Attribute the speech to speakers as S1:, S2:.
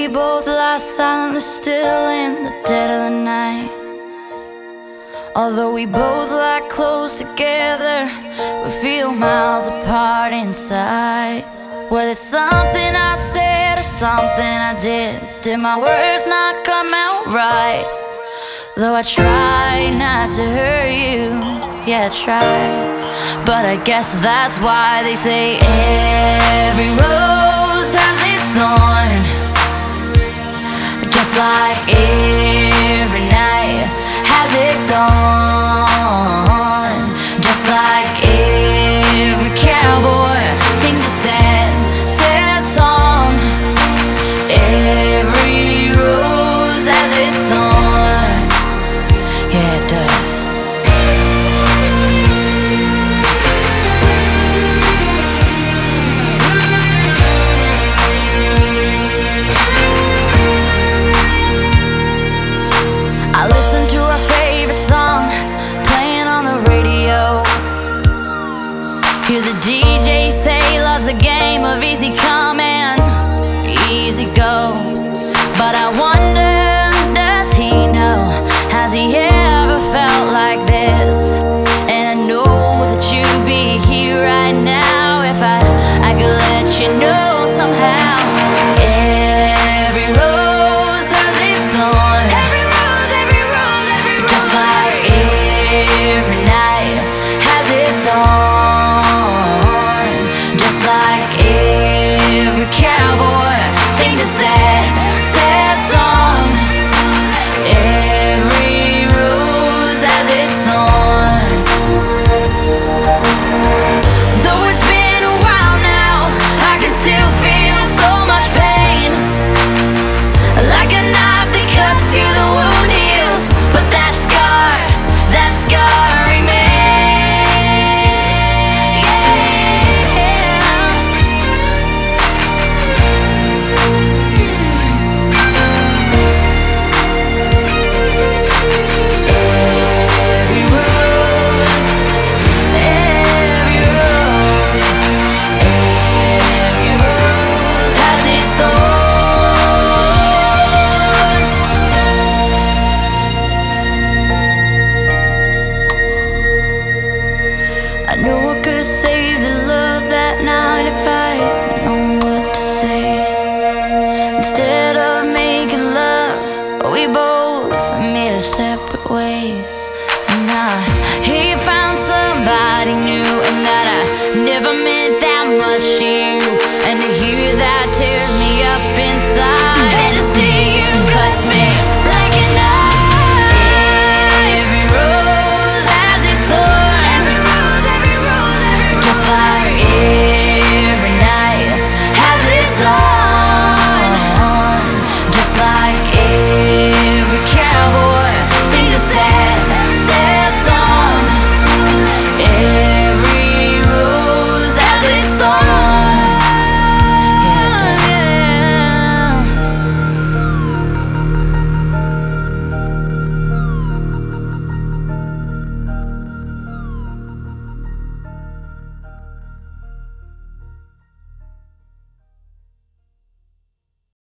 S1: both lie silently still in the dead of the night. Although we both lie close together, we feel miles apart inside. Whether it's something I said or something I did my words not come out right? Though I try not to hurt you, yeah, I try. But I guess that's why they say every rose has its thorn. Just like every night has its dawn. Just like every cowboy sings a sad, sad song. Every rose has its thorn. Yeah, it does. I listen to our favorite song playing on the radio. Hear the DJ say love's a game of easy come and easy go. But I wonder